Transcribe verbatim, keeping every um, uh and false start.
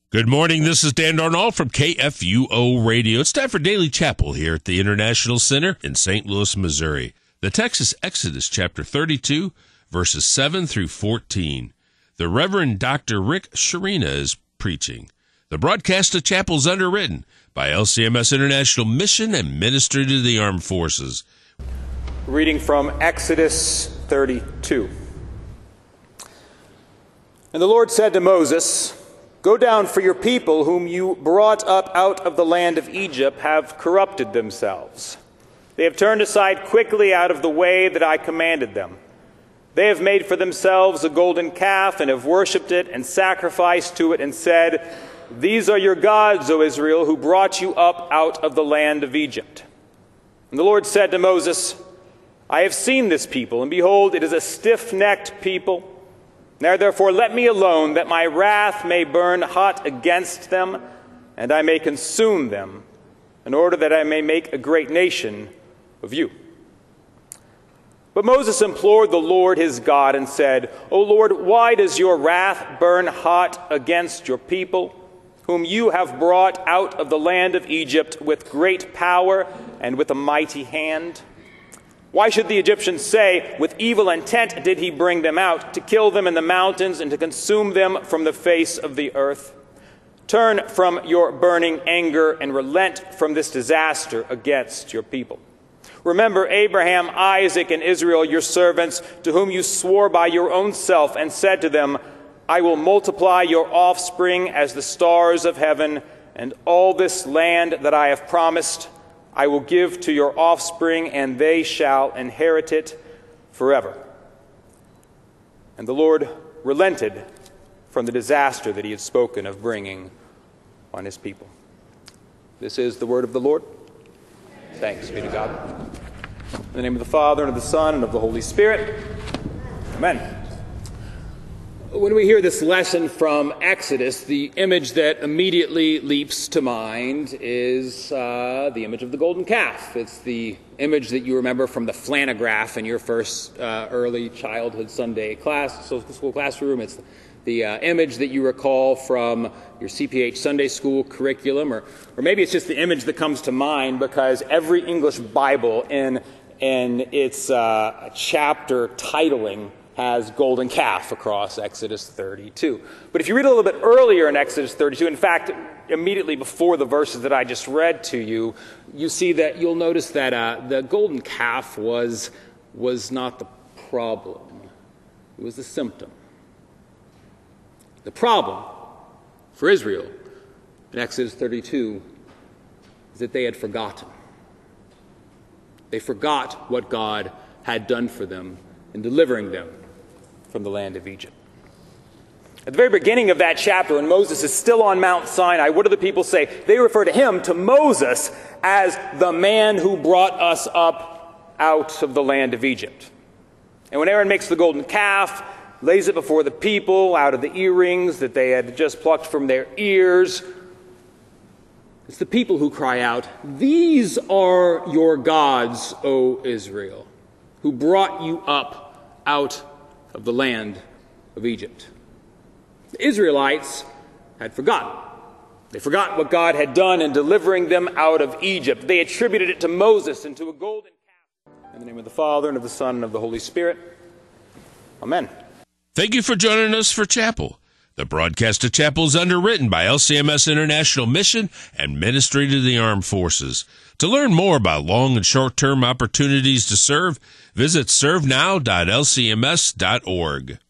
Good morning. This is Dan Darnall from K F U O Radio. It's time for Daily Chapel here at the International Center in Saint Louis, Missouri. The text is Exodus chapter thirty-two, verses seven through fourteen. The Reverend Doctor Rick Sharina is preaching. The broadcast of chapel is underwritten by L C M S International Mission and Ministry to the Armed Forces. Reading from Exodus thirty-two. And the Lord said to Moses, "Go down, for your people, whom you brought up out of the land of Egypt, have corrupted themselves. They have turned aside quickly out of the way that I commanded them. They have made for themselves a golden calf, and have worshipped it, and sacrificed to it, and said, 'These are your gods, O Israel, who brought you up out of the land of Egypt.' And the Lord said to Moses, 'I have seen this people, and behold, it is a stiff-necked people. Now therefore let me alone, that my wrath may burn hot against them, and I may consume them, in order that I may make a great nation of you.' But Moses implored the Lord his God and said, 'O Lord, why does your wrath burn hot against your people, whom you have brought out of the land of Egypt with great power and with a mighty hand? Why should the Egyptians say, with evil intent did he bring them out, to kill them in the mountains and to consume them from the face of the earth? Turn from your burning anger and relent from this disaster against your people. Remember Abraham, Isaac, and Israel, your servants, to whom you swore by your own self and said to them, I will multiply your offspring as the stars of heaven, and all this land that I have promised I will give to your offspring, and they shall inherit it forever.' And the Lord relented from the disaster that he had spoken of bringing on his people." This is the word of the Lord. Thanks be to God. In the name of the Father, and of the Son, and of the Holy Spirit. Amen. When we hear this lesson from Exodus, the image that immediately leaps to mind is uh, the image of the golden calf. It's the image that you remember from the flannograph in your first uh, early childhood Sunday class, school classroom. It's the uh, image that you recall from your C P H Sunday school curriculum, or, or maybe it's just the image that comes to mind because every English Bible in, in its uh, chapter titling has golden calf across Exodus thirty-two. But if you read a little bit earlier in Exodus thirty-two, in fact, immediately before the verses that I just read to you, you see that you'll notice that uh, the golden calf was, was not the problem. It was the symptom. The problem for Israel in Exodus thirty-two is that they had forgotten. They forgot what God had done for them in delivering them from the land of Egypt. At the very beginning of that chapter, when Moses is still on Mount Sinai, what do the people say? They refer to him, to Moses, as the man who brought us up out of the land of Egypt. And when Aaron makes the golden calf, lays it before the people out of the earrings that they had just plucked from their ears, it's the people who cry out, "These are your gods, O Israel, who brought you up out of the land of Egypt." The Israelites had forgotten. They forgot what God had done in delivering them out of Egypt. They attributed it to Moses and to a golden calf. In the name of the Father, and of the Son, and of the Holy Spirit. Amen. Thank you for joining us for Chapel. The broadcast of Chapel is underwritten by L C M S International Mission and Ministry to the Armed Forces. To learn more about long and short-term opportunities to serve, visit serve now dot l c m s dot org.